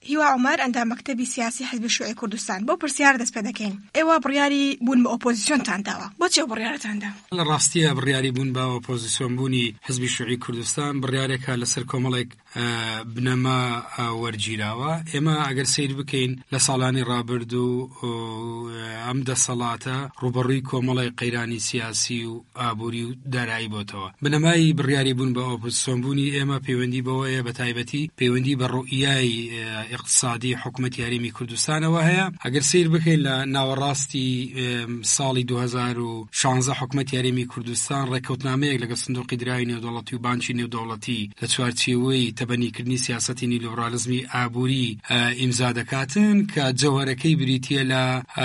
هیوا عمر ئەندام مەکتەبی سیاسی حزبی شیوعی کوردستان بۆ پرسیار دەست پێ دەکەین. ئێوە بڕیاری بوون بە ئۆپۆزیسیۆنتان داوە، بۆچی بڕیارەتاندا؟ لە ڕاستیە بڕیاری بوون بە ئۆپۆزیسیۆن بوونی حزبی شیوعی کوردستان بڕیارێکە لەسەر کۆمەڵێک بنەما وەرگیراوە. ئێمە ئەگەر سیر بکەین لە ساڵانی ڕابردوو ئەم دەسەڵاتە ڕوبەڕووی کۆمەڵی قەیرانی سیاسی و ئابووری و دارایی بۆتەوە. بنەمای بڕیاری بوون بە ئۆپۆزیسیۆن بوونی ئێمە پەیوەندی بەوەیە بە تایبەتی پەیوەندی بە ڕوئیای اقتصادی حکوومەتی هەرێمی کوردستانەوە هەیە. ئەگەر سیر بکەین لە ناوەڕاستی ساڵی 2016 حکوومەتی هەرێمی کوردستان ڕێکەوتنامەیەک لەگەڵ سندوقی دراوی نێودەوڵەتی و بانکی نێودەوڵەتی لە چوارچێوەی تەبەنیکردنی سیاسەتی نیلیبرالیزمی ئابووری ئیمزا دەکاتن کە جەوهەرەکەی بریتیە لە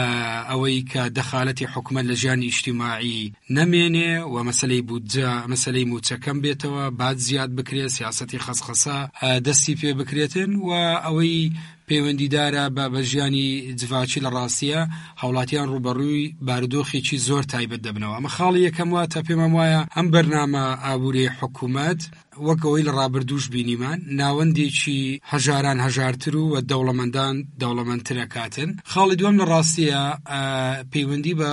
ئەوەی کە دەخالەتی حکوومەت لە ژیانی ئیجتیماعی نەمێنێ و مەسەلەی بودجە مەسەلەی موچەکەم بێتەوە، بعد زیاد بکرێت، سیاسەتی خەسخەسە دەستی پێ بکرێتن و ئەوەی پەیوەندیدارە بە ژیانی جڤاچی لە ڕاستیە هاوڵاتیان ڕوبەڕووی بارودۆخێکی زۆر تایبەت دەبنەوە. ئەمە خاڵی یەکەم واتە پێمەم وایە ئەم بەرنامە ئابووری حکوومەت وەکەوەی لە ڕابردووش بینیمان ناوەندێکی هەژاران هەژارتر و دەوڵەمەندان دەوڵەمەندترەکاتن. خاڵی دووەم لە ڕاستیە پەیوەندی بە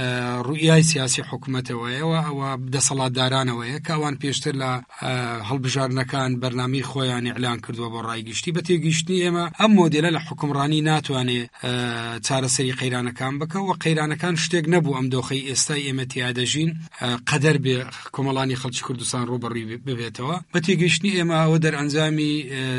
ڕوئیای سیاسی حکوومەتەوەیەوە ئەوە دەسەڵاتدارانەوەیە کە ئەوان پێشتر لە هەڵبژارنەکان بەرنامەی خۆیان ئیعلان کردووە بۆ ڕایگەشتی. بە تێگەیشتنی ئێمە ئەم مۆدێلە لە حکومڕانی ناتوانێت چارەسەری قەیرانەکان بکە و قەیرانەکان شتێک نەبوو ئەم دۆخەی ئێستای ئێمە تیادەژین قەدەر بێ کۆمەڵانی خەڵکی کوردستان ڕوبەڕووی ببێتەوە. بە تێگەیشتنی ئێمە ئەوە دەرئەنجامی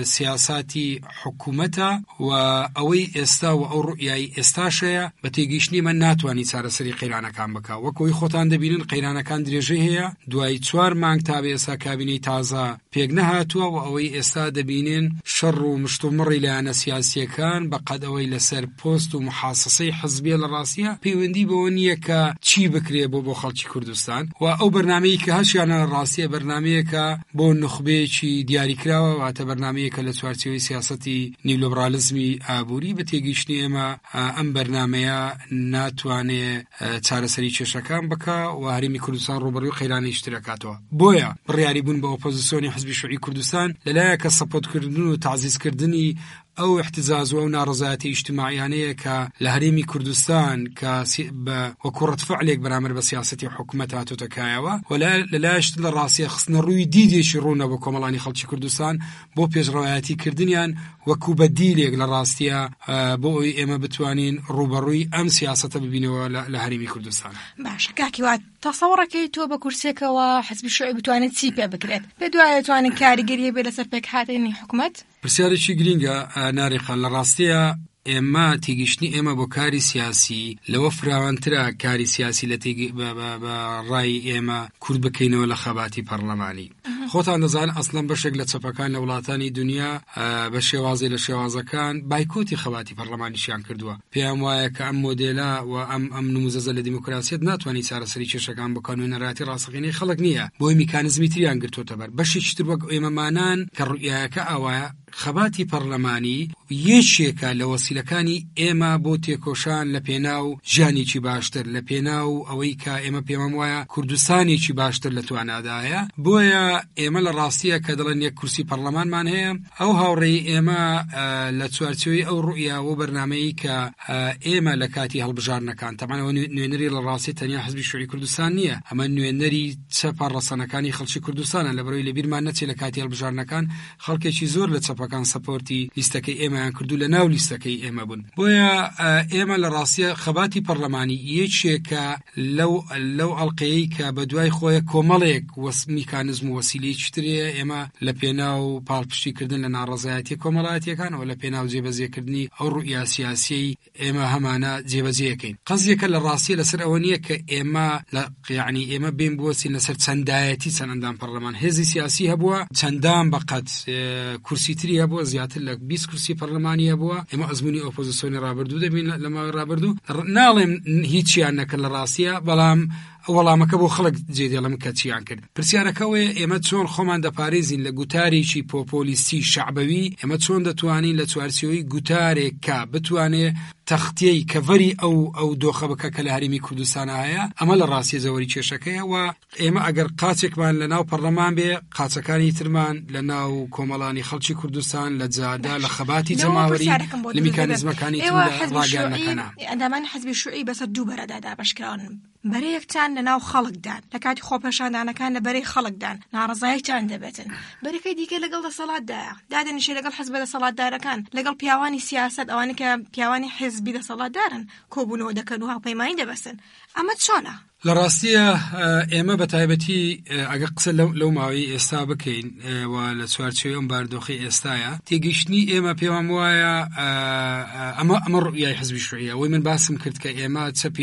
سیاساتی حکوومەتە و ئەوەی ئێستا و ئەو ڕوئیایی ئێستاشەیە بە تێگەیشتنی من ناتوانانی چارەسەری قەیرانەکان بکە. وەکەوەی خۆتان دەبینن قەیرانەکان درێژەی هەیە، دوای 4 مانگ تا بە ئێستا کابینەی تازە پێک نەهاتووە و ئەوەی ئێستا دەبینن شەڕ و مشتومڕی لایەنە سیاسیەکان بەقەد ئەوەی لەسەر پۆست و محاسسەی حزبیە لە ڕاستیە پەیوەندی بەوە نییە کە چی بکرێ بۆ خەڵکی کوردستان و ئەو بەرنامەیە کە هەشیانە لە ڕاستیە بەرنامەیەکە بۆ نخبەیەکی دیاریکراوە واتە بەرنامەیەکە لە چوارچێوەی سیاسەتی نیلیبرالیزمی ئابووری. بە تێگەیشتنی ئێمە ئەم بەرنامەیە ناتوانێت چارەسەری کێشەکان بکە و هەرێمی کوردستان ڕوبەڕووی قەیرانی شترەکاتەوە. بۆیە بڕیاری بوون بە ئۆپۆزیسیۆنی حزبی شیوعی کوردستان لەلایەکە سەپۆرتکردن و تعزیزکردنی ئەو احتجاج و ناڕزایەتی ئیجتیماعیانەیە کە لە هەرێمی کوردستان کە وەکو ڕەتفعلێک بەرامبەر بە سیاسەتی حکوومەت هاتووەتەکایەوە و لەلایەشت لە ڕاستیە خستنە ڕووی دیدێکی ڕوونە بۆ کۆمەڵانی خەڵکی کوردستان بۆ پێشڕەوایەتی کردنیان وەکو بەدیلێک لە ڕاستیە بۆ ئەوی ئێمە بتوانین ڕوبەڕووی ئەم سیاسەتە ببینەوە لە هەرێمی کوردستان. باش کاکی وات تەسەوڕەکەی تۆ بە کورسێکەوە حزبی شیوعی بتوانێت چی پێ بکرێت؟ پێ دوایە توانن کاریگەریە بێ لەسەر پێک هاتنی حکوومەت؟ پرسیارێکی گرینگە ناڕێخان لە ڕاستیە ئێمە تێگەیشتنی ئێمە بۆ کاری سیاسی لەوە فراوانترە کاری سیاسی لە بە ڕای ئێمە کورد بکەینەوە لە خەباتی پەرلەمانی. خۆتان دەزانن ئەسڵەن بەشێک لە چەپەکان لە وڵاتانی دنیا بە شێوازی لە شێوازەکان بایکۆتی خەباتی پەرلەمانیشیان کردووە. پێیان وایە کە ئەم مۆدێلە و ئەم نموزەزە لە دیموکراسیەت ناتوانانی چارەسەری کێشەکان بکەن و نەڕاتی ڕاستەقینەی خەڵک نییە، بۆی میکانیزمی تریان گرتوتە بەر. بەشێکی تر وەک ئێمەمانان کە ڕوئیایەکە ئەوایە خەباتی پەرلەمانی یەکێکە لە وەسیلەکانی ئێمە بۆ تێکۆشان لە پێناو ژیانێکی باشتر، لە پێناو ئەوەی کە ئێمە پێمەم وایە کوردستانێکی باشتر لە توانادایە. بۆیە ئێمە لە ڕاستیە کە دەڵێن یەک کورسی پەرلەمانمان هەیە، ئەو هاوڕێی ئێمە لە چوارچێوەی ئەو ڕوئیا و بەرنامەیە کە ئێمە لە کاتی هەڵبژارنەکان تەمانەوە نوێنەری لە ڕاستی تەنیا حزبی شیوعی کوردستان نییە، ئەمە نوێنەری چەپە ڕەسەنەکانی خەڵکی کوردستانە لەبەرەوەی لەبیرمان نەچێت لە کاتی هەڵبژارنەکان خەڵکێکی زۆر لە چەپەکان سەپۆرتی لیستەکەی ئێمەیان کردو لە ناو لیستەکەی ئێمە بوون. بۆیە ئێمە لە ڕاستیە خەباتی پەرلەمانی یەکێکە لەو ئەڵقەیەی کە بە دوای خۆیە کۆمەڵێک میکانیزم و وەسیلەیەکی ترەیە ئێمە لە پێناو پاڵپشتیکردن لە ناڕەزایەتی کۆمەڵایەتیەکان و لە پێناو جێبەجێکردنی ئەو ڕوئیا سیاسیەی ئێمە هەمانە جێبەجێەکەین. قەزیەکە لە ڕاستیە لەسەر ئەوە نییە کە ئێمە یعنی ئێمە بێن بوەچین لەسەر چەندایەتی چەند ئەندام پەرلەمان هێزی سیاسی هەبووە، چەندان بەقەت کورسی تری هەبووە، زیاتر لە 20 کورسی پەرلەمانی هەبووە. ئێمە ئەزموونی ئۆپۆزیسیۆنی ڕابردوو دەبین لە ماوەی ڕابردوو ناڵێم هیچیان نەکرد لە ڕاستیە، بەڵام وەڵامەکە بۆ خەڵک جێدێڵم کە چیان کرد. پرسیارەکەوەیە ئێمە چۆن خۆمان دەپارێزین لە گوتارێکی پۆپۆلیستی شەعبەوی، ئێمە چۆن دەتوانین لە چوارچێوەی گوتارێک کە بتوانێت تەختەی کەڤەری ئەو دۆخە بکە کە لە هەرێمی کوردستانە هەیە، ئەمە لە ڕاستی زەوەری کێشەکەیە. و ئێمە ئەگەر قاچێکمان لە ناو پەرلەمان بێ، قاچەکانی ترمان لە ناو کۆمەڵانی خەڵکی کوردستان لە جادا لە خەباتی جەماوەری لە میکانیزمەکانی تر ڕاگەیاندنەکەنە. ئەندامان حەزبی شوعی بەسەر دوو بەرەدادا بەشکراون، بەرەیەکتان لە ناو خەڵکدان لە کاتی خۆپەشاندانەکان لە بەرەی خەڵکدان ناڕزاییتان دەبێتن، بەرەکەی دیکە لەگەڵ دەسەڵاتدایە دادەنیشێ لەگەڵ حەزبە دەسەڵاتدارەکان لەگەڵ پیاوانی سیاست ئەوانە کە پیاوانی حزبی دەسەڵاتدارن کۆبوونەوە دەکەن و هاوپەیمانی دەبەسن. ئەمە چۆنە؟ لە ڕاستیە ئێمە بە تایبەتی ئەگەر قسە لەو ماوەی ئێستا بکەین و لە چوارچێوەی ئەم باردۆخی ئێستایە، تێگەیشتنی ئێمە پێوام وایە ئەمە ڕوئیای حزبی شوعیە. وەی من باسم کرد کە ئێمە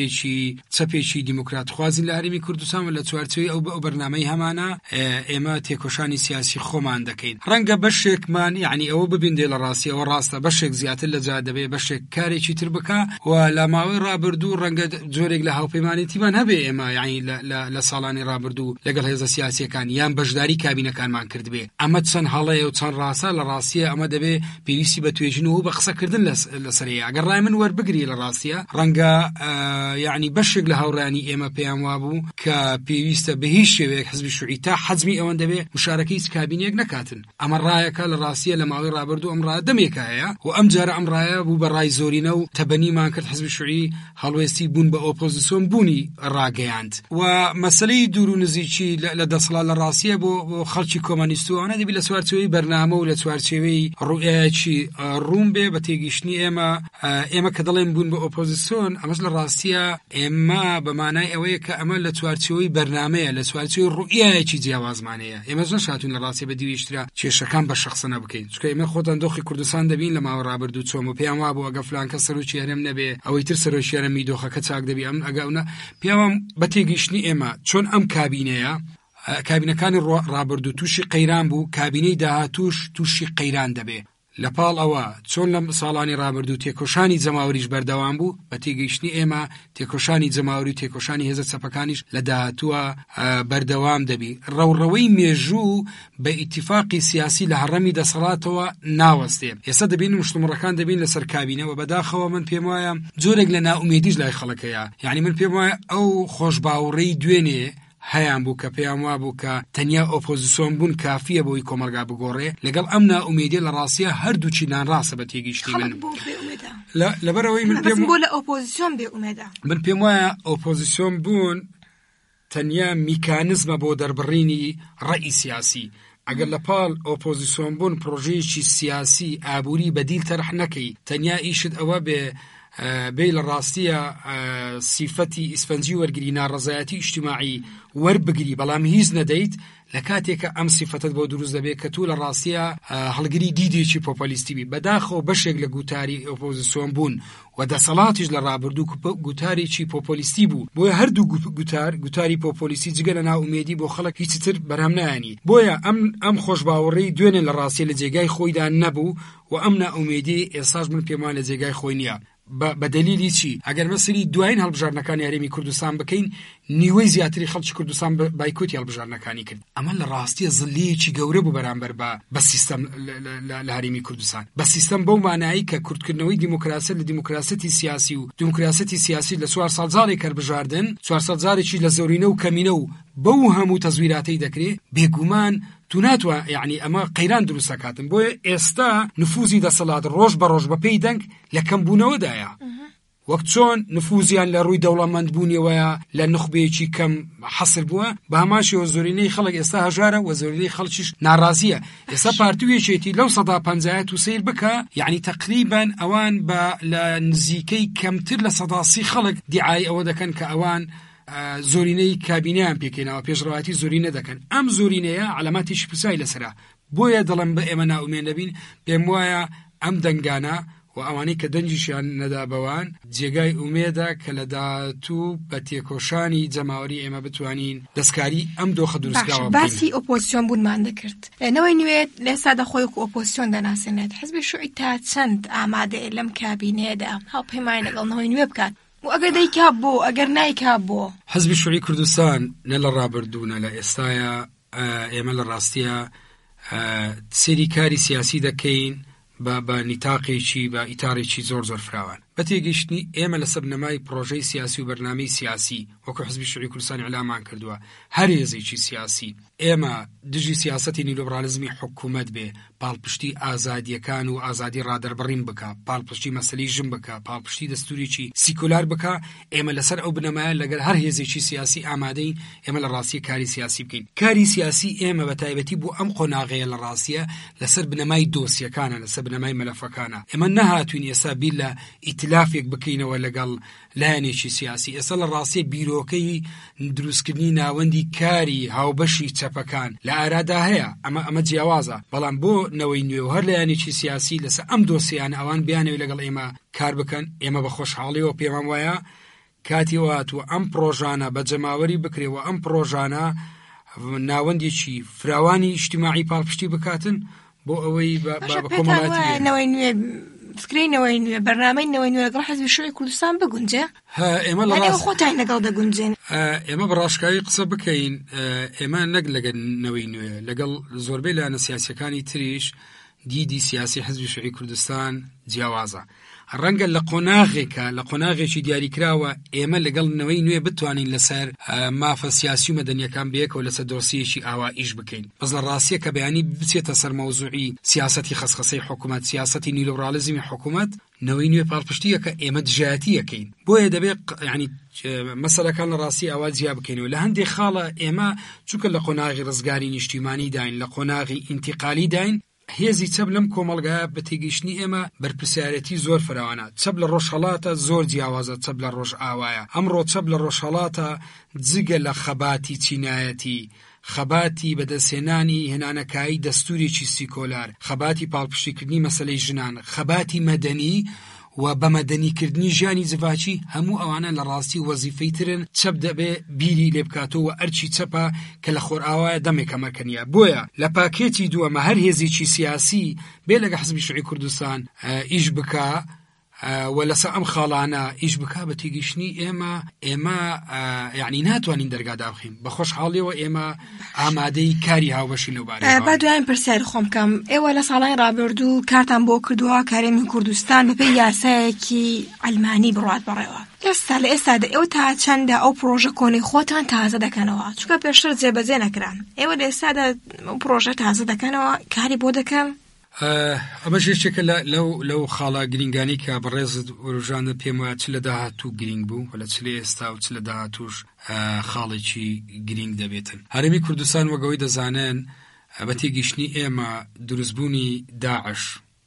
چەپێکی دیموکرات خوازین لە هەرێمی کوردستان و لە چوارچێوەی ئەو بەرنامەی هەمانە ئێمە تێکۆشانی سیاسی خۆمان دەکەین. ڕەنگە بەشێکمان یعنی ئەوە ببیندێ لە ڕاستی ئەوە ڕاستە، بەشێک زیاتر لە جا دەبێ بەشێک کارێکی تر بکە و لە ماوەی ڕابردوو ڕەنگە جۆرێک لە هاوپەیمانێتیمان هەبێ ئێمە یعنی لە ساڵانی ڕابردوو لەگەڵ هێزە سیاسیەکان یان بەشداری کابینەکانمان کرد بێ. ئەمە چەند هەڵەیە و چەند ڕاستە لە ڕاستیە ئەمە دەبێ پێویستی بە توێژین و بە قسەکردن لەسەرەیە. ئەگەر ڕای من وەربگری لە ڕاستیە ڕەنگە یعنی بەشێک لە هاوڕانی ئێمە پێیان وابوو کە پێویستە بە هیچ شێوەیەک حزبی شوعی تا حەزمی ئەوەن دەبێ مشارەکەی هیچ کابینەیەک نەکاتن. ئەمە ڕایەکە لە ڕاستیە لە ماوەی ڕابردوو ئەم ڕایە دەمێکە هەیە و ئەم جارە ئەم ڕایە بوو بە ڕای زۆرینە و تەبەنیمان کرد حزبی شوعی هەڵوێستی بوون بە ئۆپۆزیسیۆن بوونی ڕاگەیاند. و مەسەلەی دوور و نزیکی لە دەسەڵات لە ڕاستیە بۆ خەڵکی کۆمۆنیستوانە دەبی لە چوارچێوەی بەرنامە و لە چوارچێوەی ڕوئیەکی ڕوون بێ بە تێگەیشتنی ئێمە کە دەڵێن بوون بە ئۆپۆزیسیۆن، ئەمەش لە ڕاستیە ئێمە بە مانای ئەوەیە کە ئەمە لە چوارچێوەی بەرنامەیە، لە چوارچێوەی ڕوئیەکی جیاوازمانەیە. ئێمە زۆر شاتوون لە ڕاستی بە دیویشترا کێشەکان بە شەخسەنە بکەین، چونکە ئێمە خۆتان دۆخی کوردستان دەبین لە ماوە ڕابردوو چۆم و پێیان وابوو ئەگە فلان کەس سەرۆکی هەرێم نەبێ ئەوەی تر سەرۆکی هەرێمی دۆخەکە چاک دەبی ئەم ئەگەونە پێیان بە تێگەیشتنی ئێمە چۆن ئەم کابینەیە کابینەکانی ڕابردوو تووشی قەیران بوو، کابینەی داهاتووش تووشی قەیران دەبێ. لەپاڵ ئەوە چۆن لە ساڵانی ڕابردوو تێکۆشانی جەماوەریش بەردەوام بوو، بە تێگەیشتنی ئێمە تێکۆشانی جەماوەری و تێکۆشانی هێزە چەپەکانیش لە داهاتووە بەردەوام دەبی. ڕەوڕەوەی مێژوو بە ئیتیفاقی سیاسی لە هەڕەمی دەسەڵاتەوە ناوەستێ. ئێستا دەبین مشتومڕەکان دەبین لەسەر کابینەوە. بەداخەوە من پێم وایە جۆرێک لە ناومێدیش لای خەڵکەیە، یعنی من پێم وایە ئەو خۆشباوەڕەی دوێنێ هەیان بوو کە پێیان وابوو کە تەنیا ئۆپۆزیسیۆن بوون کافیە بۆی کۆمەلگا بگۆڕێ، لەگەڵ ئەم ناومێدیە لە ڕاستیە هەردووچی نانڕاستە بە تێگەیشتنی من. لەبەرەوەی من پێم بۆ لە ئۆپۆزیسیۆن بێئومێدە، من پێم وایە ئۆپۆزیسیۆن بوون تەنیا میکانیزمە بۆ دەربڕینی ڕەئی سیاسی. ئەگەر لە پاڵ ئۆپۆزیسیۆن بوون پرۆژەیەکی سیاسی ئابووری بەدیل تەرح نەکەی، تەنیا ئیشت ئەوە بێ لە ڕاستیە سیفەتی ئیسفەنجی وەرگری ناڕەزایەتی ئیجتیماعی وەربگری، بەڵام هیچ نەدەیت لە کاتێکە ئەم سیفەتت بۆ دروست دەبێت کە تو لە ڕاستیە هەڵگری دیدێکی پۆپۆلیستی بی. بەداخەوە بەشێک لە گوتاری ئۆپۆزیسیۆن بوون و دەسەڵاتیش لە ڕابردوو گوتارێکی پۆپۆلیستی بوو. بۆیە هەردوو گوتاری پۆپۆلیستی جگە لە ناومێدی بۆ خەڵک هیچ تر بەرهەم نایانی. بۆیە ئەم خۆشباوەڕەی دوێنێ لە ڕاستیە لە جێگای خۆیدا نەبوو و ئەم ناومێدی ئێستاش من پێمان لە جێگای خۆی نییە. بە دلیلی چی؟ ئەگەر مەسەری دوایین هەڵبژارنەکانی هەرێمی کوردستان بکەین، نیوەی زیاتری خەڵکی کوردستان بایکۆتی هەڵبژارنەکانی کرد. ئەمە لە ڕاستیە زڵیەکی گەورە بوو بەرامبەر بە سیستەم لە هەرێمی کوردستان. بە سیستەم بەو مانایی کە کوردکردنەوەی دیموکراسی لە دیموکراسەتی سیاسی و دیموکراسەتی سیاسی لە 400 جارێک هەڵبژاردن، 400 جارێکی لە زۆرینە و کەمینە و بەو هەموو تەزویراتەی دەکرێت، بێگومان تو ناتوە یعنی ئەمە قەیران دروست دەکاتن. بۆیە ئێستا نفوزی دەسەڵات ڕۆژ بە ڕۆژ بە پێی دەنگ لە کەمبوونەوەدایە. وەک چۆن نفوزیان لە ڕووی دەوڵەمەندبوونیەوەیە لە نخبەیەکی کەم حەسر بووە، بە هەماشەوە زۆرینەی خەڵک ئێستا هەژارە و زۆرینەی خەڵکیش ناڕازیە. ئێستا پارتویەکێتی لەو 150 و سیر بکە، یعنی تقریبان ئەوان بە لە نزیکەی کەمتر لە 130 خەڵک دیعای ئەوە دەکەن کە ئەوان زۆرینەی کابینەیان پێکەینەوە، پێشڕەواتی زۆرینە دەکەن. ئەم زۆرینەیە علاماتێکی پرسای لەسرە. بۆیە دەڵم بە ئێمە ناومێن نەبین. پێم وایە ئەم دەنگانە و ئەوانەی کە دەنجیشیان نەدابەوان جێگای ئومێدە کە لە داهاتوو بە تێکۆشانی جەماوەری ئێمە بتوانین دەستکاری ئەم دۆخە دروستکراوە بکەین. باسی ئۆپۆزیسیۆن بوونمان دەکرد. نەوەی نوێت لێستا دەخۆی ئۆپۆزیسیۆن دەناسێنێت. حزبی شوعی تا چەند ئامادەیە لەم کابینەیەدا هەڵپەیمانی لەگەڵ نەوەی نوێ بکات و ئەگەر دەیکا بۆ ئەگەر نایکا بۆ. حزبی شوعی کوردستان نە لە ڕابردوو نە لە ئێستاە ئێمە لە ڕاستیە سێری کاری سیاسی دەکەین بە نیتاقێکی بە ئیتارێکی زۆر فراوان. بە تێگەیشتنی ئێمە لەسەر بنەمای پرۆژەی سیاسی و بەرنامەی سیاسی وەکو حزبی شوڕی کوردستان ئیعلامان کردووە هەر هێزێکی سیاسی ئێمە دژی سیاسەتی نیلۆبرالیزمی حکوومەت بێ پاڵپشتی ئازادیەکان و ئازادی ڕادەربڕین بکە پاڵپشتی مەسەلەی ژن بکە پاڵپشتی دەستوریی سیکولار بکە ئێمە لەسەر ئەو بنەمایە لەگەر هەر هێزێکی سیاسی ئامادەین ئێمە لە ڕاستی کاری سیاسی بکەین کاری سیاسی ئێمە بە تایبەتی بۆ ئەم قۆناغەیە لە ڕاستیە لەسەر بنەمای دۆسیەکانە لەسەر بنەمای مەلەفەکانە ئێمە نەهاتوین ئێستا بیر لە ئیتلافێک بکەینەوە لەگەڵ لایەنێکی سیاسی ئێستا لە ڕاستی بیرۆکەی دروستکردنی ناوەندی کاری هاوبەشی چەپەکان لە ئارادا هەیە ئەمە جیاوازە بەڵام بۆ نەوەی نوێ و هەر لایەنێکی سیاسی لەسەر ئەم دۆسیانە ئەوان بیانەوە لەگەڵ ئێمە کار بکەن ئێمە بە خۆشحاڵیەوە پێمان وایە کاتی واتوە ئەم پرۆژانە بە جەماوەری بکرێەوە ئەم پرۆژانە ناوەندێکی فراوانی ئیجتیماعی پاڵپشتی بکاتن بۆ ئەوەی بە کۆمەڵایەتی نەوەی نوێ فکرینەوەی نوێ بەرنامەی نەوەی نوێ لەگەڵ حزبی شوڕی کوردستان بگونجێ ئێمە لە خۆتان لەگەڵ دەگونجێن ئێمە بەڕاشکاوی قسە بکەین ئێمە نەک لەگەڵ نەوەی نوێ لەگەڵ زۆربەی لایەنە سیاسیەکانی تریش دیدی سیاسی حزبی شوڕی کوردستان جیاوازە ڕەنگە لە قۆناغێکە لە قۆناغێکی دیاریکراوە ئێمە لەگەڵ نەوەی نوێ بتوانین لەسەر مافە سیاسی و مەدەنیەکان بەیەکەوە لەسەر دۆسیەکی ئاوا ئیش بکەین بەس لە ڕاستیە کە بەیانی بچێتە سەر مەوزوعی سیاسەتی خەسخەسەی حکوومەت سیاسەتی نیلۆبرالیزمی حکوومەت نەوەی نوێ پاڵپشتیەکە ئێمە دژایەتی یەکەین بۆیە دەبێت ینی مەسەلەکان لە ڕاستی ئاوا جیا بکەینەوە لە هەندێک خاڵە ئێمە چونکە لە قۆناغی ڕزگاری نیشتیمانی داین لە قۆناغی ئینتیقالی داین هێزی چەپ لەم کۆمەڵگایە بە تێگەیشتنی ئێمە بەرپرسیارەتی زۆر فراوانە چەپ لە ڕۆژهەڵاتە زۆر جیاوازە چەپ لە ڕۆژ ئاوایە ئەمڕۆ چەپ لە ڕۆژهەڵاتە جگە لە خەباتی چینایەتی خەباتی بەدەستهێنانی هێنانەکایی دەستورێکی سیکۆلار خەباتی پاڵپشتیکردنی مەسەلەی ژنان خەباتی مەدەنی و بە مەدەنیکردنی ژیانی زیڤاچی هەموو ئەوانە لە ڕاستی وەزیفەی ترن چەپ دەبێ بیری لێ بکاتەوە ئەرچی چەپە کە لە خۆرئاوایە دەمێکە مەرکەنیە بۆیە لە پاکێتی دووەمە هەر هێزێکی سیاسی بێ لەگە حزبی شوڕی کوردستان ئیش بکە و لەسەر ئەم خاڵانە ئیش بکە بە تێگەیشتنی ئێمە یعنی ناتوانین دەرگادا بخین بە خۆشحاڵیەوە ئێمە ئامادەی کاری هاوبەشی لەوبارەیە با دوایین پرسیار خۆم بکەم ئێوە لە ساڵانی ڕابردوو کارتان بۆ کردووە کارێمی کوردستان بەپێی یاسایەکی ئەلمانی بڕات بەڕێوە ئێستا لە ئێستادا ئێوە تا چەندە ئەو پرۆژە کۆنی خۆتان تازە دەکەنەوە چونکە پێشتر جێبەجێ نەکران ئێوە لە ئێستادا ئەو پرۆژە تازە دەکەنەوە کاری بۆ دەکەن ئەمە ژێشێکە لەو خاڵا گرنگانی کە بەڕێزت وەروژانە پێم وایە چ لە داهاتوو گرنگ بوو ولا چ لە ئێستا و چ لە داهاتووش خاڵێکی گرنگ دەبێتن هەرێمی کوردستان وەگەوەی دەزانن بە تێگەیشتنی ئێمە دروستبوونی داعش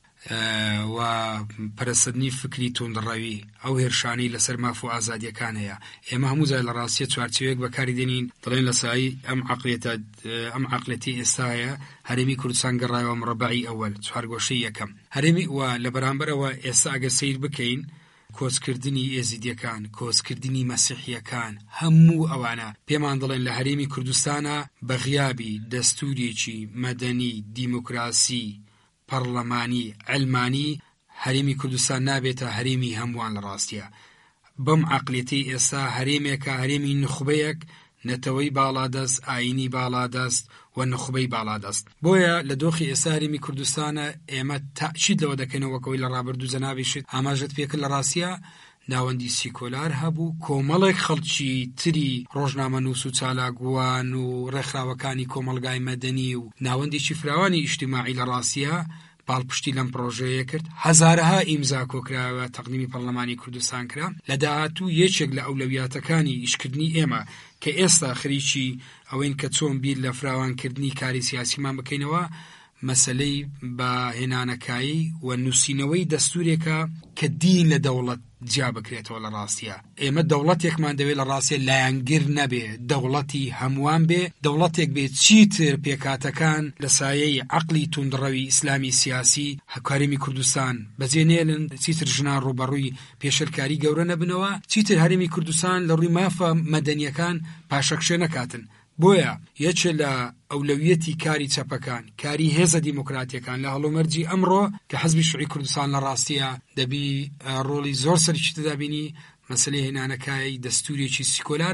و پەرەسەندنی فکری تۆندڕەوی ئەو هێرشانەی لەسەر ماف و ئازادیەکان هەیە ئێمە هەموو جار لە ڕاستیە چوارچێوەیەک بەکاری دێنین دەڵێن لە سایی ئەم عەقڵەتی ئێستاە هەرێمی کوردستان گەڕایەوە مربعی ئەوەل چوارگۆشەی یەکەم هەرێمی وە لە بەرامبەرەوە ئێستا ئەگەر سیر بکەین کۆچکردنی ئێزیدیەکان کۆچکردنی مەسیحیەکان هەموو ئەوانە پێمان دەڵێن لە هەرێمی کوردستانە بەغیابی دەستوریەکی مەدەنی دیموکراسی پەرلەمانی ئەلمانی هەرێمی کوردستان نابێتە هەرێمی هەمووان لە ڕاستیە بەم عەقڵەتی ئێستا هەرێمێکە هەرێمی نخبەیەک نەتەوەی باڵادەست ئاینی باڵادەست و نخبەی باڵادەست بۆیە لە دۆخی ئێستا هەرێمی کوردستانە ئێمە تاکید لەوە دەکەینەوەکەوەی لە ڕابردوو جەنابیشت ئاماژەت پێکرد لە ڕاستیە ناوەندی سیکۆلار هەبوو کۆمەڵێک خەڵکی تری ڕۆژنامە نووس و چالاکوان و ڕێکخراوەکانی کۆمەڵگای مەدەنی و ناوەندێکی فراوانی ئیجتیماعی لە ڕاستیە پاڵپشتی لەم پرۆژەیە کرد هەزارەها ئیمزا کۆکراوە تەقدیمی پەرلەمانی کوردستان کرا لە داهاتوو یەکێک لە ئەولەویاتەکانی ئیشکردنی ئێمە کە ئێستا خەریکی ئەوەین کە چۆن بیر لە فراوانکردنی کاری سیاسیمان بکەینەوە مەسەلەی بەهێنانەکایی و نووسینەوەی دەستورێکە کە دین لە دەوڵەت جیا بکرێتەوە لە ڕاستیە ئێمە دەوڵەتێکمان دەوێت لە ڕاستیە لایەنگر نەبێ دەوڵەتی هەمووان بێ دەوڵەتێک بێت چیتر پێکاتەکان لە سایەی عەقڵی توندڕەوی ئیسلامی سیاسی هەرێمی کوردستان بەجێنێڵن چیتر ژنان ڕوبەڕووی پێشەرکاری گەورە نەبنەوە چیتر هەرێمی کوردستان لە ڕووی مافە مەدەنیەکان پاشەکشێ نەکاتن بۆیە یەکێ لە ئەولەویەتی کاری چەپەکان کاری هێزە دیموکراتیەکان لە هەڵومەرجی ئەمڕۆ کە حزبی شوڕی کوردستان لە ڕاستیە دەبی ڕۆڵی زۆر سەرکی تدابینی مەسەلەی هێنانەکایی دەستورێکی سیکۆلارە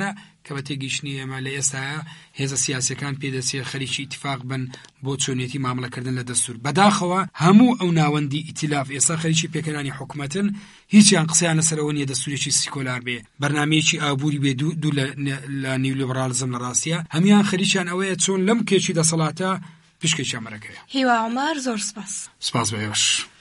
کە بە تێگەیشتنی ئێمە لە ئێستاە هێزە سیاسیەکان پێدەچێت خەریکی ئیتیفاق بن بۆ چۆنیەتی مامەڵەکردن لە دەستور. بەداخەوە هەموو ئەو ناوەندی ئیتیلاف ئێستا خەریکی پێکەرانی حکوومەتن، هیچیان قسەیان لەسەرەوە نیە دەستورێکی سیکۆلار بێ، بەرنامەیەکی ئابووری بێ دوو لە نیولیبرالیزم لە ڕاستیە، هەمیان خەریکیان ئەوەیە چۆن لەم کێچی دەسەڵاتە پشکێکی ئەمەرەکەیە. هیوا عومەر زۆر سپاس. سپاس بەهێوش.